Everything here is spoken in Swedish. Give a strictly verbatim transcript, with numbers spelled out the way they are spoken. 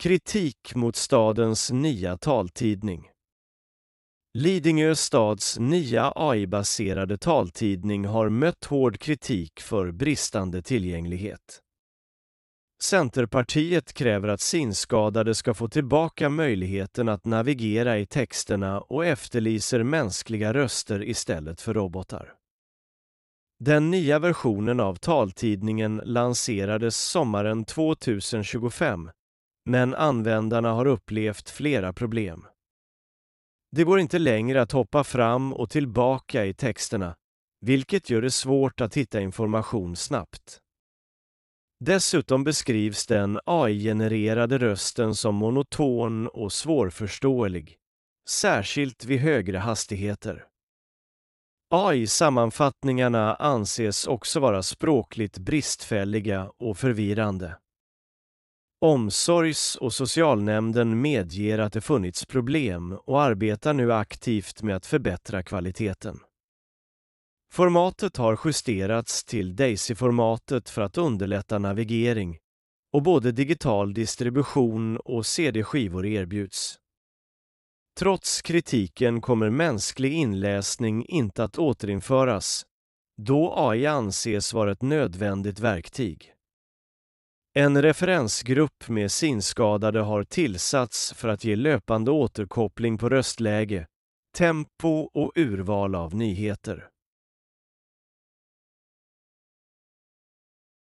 Kritik mot stadens nya taltidning. Lidingö stads nya A I-baserade taltidning har mött hård kritik för bristande tillgänglighet. Centerpartiet kräver att synskadade ska få tillbaka möjligheten att navigera i texterna och efterlyser mänskliga röster istället för robotar. Den nya versionen av taltidningen lanserades sommaren tjugohundratjugofem, men användarna har upplevt flera problem. Det går inte längre att hoppa fram och tillbaka i texterna, vilket gör det svårt att hitta information snabbt. Dessutom beskrivs den A I-genererade rösten som monoton och svårförståelig, särskilt vid högre hastigheter. A I-sammanfattningarna anses också vara språkligt bristfälliga och förvirrande. Omsorgs- och socialnämnden medger att det funnits problem och arbetar nu aktivt med att förbättra kvaliteten. Formatet har justerats till DAISY-formatet för att underlätta navigering och både digital distribution och C D-skivor erbjuds. Trots kritiken kommer mänsklig inläsning inte att återinföras, då A I anses vara ett nödvändigt verktyg. En referensgrupp med synskadade har tillsatts för att ge löpande återkoppling på röstläge, tempo och urval av nyheter.